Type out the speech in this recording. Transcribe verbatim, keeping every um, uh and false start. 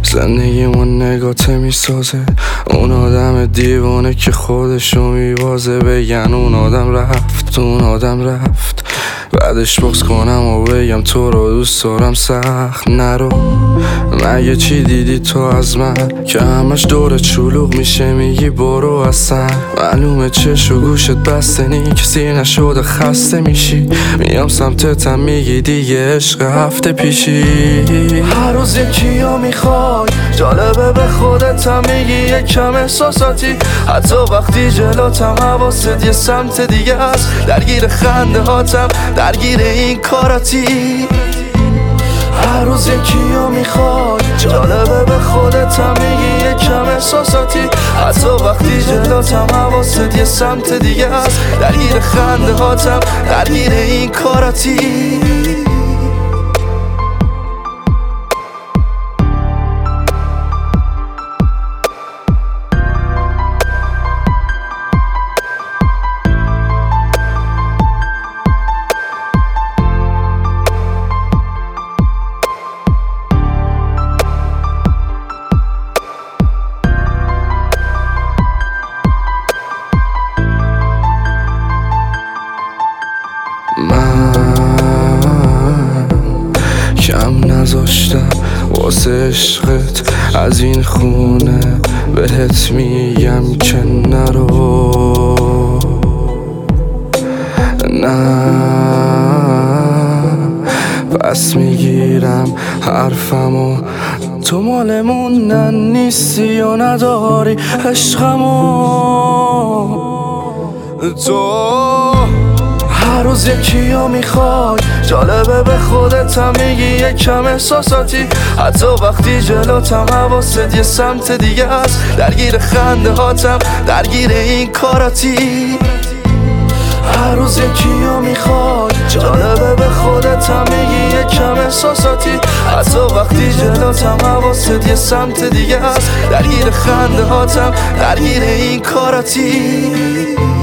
زندگیمون نگاته میسازه، اون آدم دیوانه که خودشو میبازه. بگن اون آدم رفت، اون آدم رفت، بعدش بغض کنم و بگم تو رو دوست دارم. سخت نرو، مگه چی دیدی تو از من که همش دور چلوغ میشه میگی برو اصلا؟ معلومه چش و گوشت بسته نی، کسی نشده خسته میشی. میام سمتتم میگی دیگه عشق هفته پیشی. هر روز یکیو میخوای، جالبه به خودتم میگی یکم احساساتی. حتی وقتی جلوتم حواست یه سمت دیگه است. درگیر خنده هاتم، درگیر این کاراتی. هر روز یکیو میخوای، جالبه به خودتم میگی یکم احساساتی. حتی وقتی جلوتم حواست یه سمت دیگه است. درگیر خنده هاتم، درگیر این کاراتی. من کم نذاشتم واسه عشقت از این خونه، بهت میگم که نرو. نه پس میگیرم حرفمو، تو مال موندن نیستی و نداری عشقمو. تو هر روز یکیو میخوای، جالبه به خودتم میگی یکم احساساتی. حتی وقتی جلوتم حواست یه سمت دیگه است. درگیر خنده هاتم، درگیر این کاراتی. هر روز یکیو میخوای، جالبه به خودتم میگی یکم احساساتی. حتی وقتی جلوتم حواست یه سمت دیگه است. درگیر خنده هاتم، درگیر این کاراتی.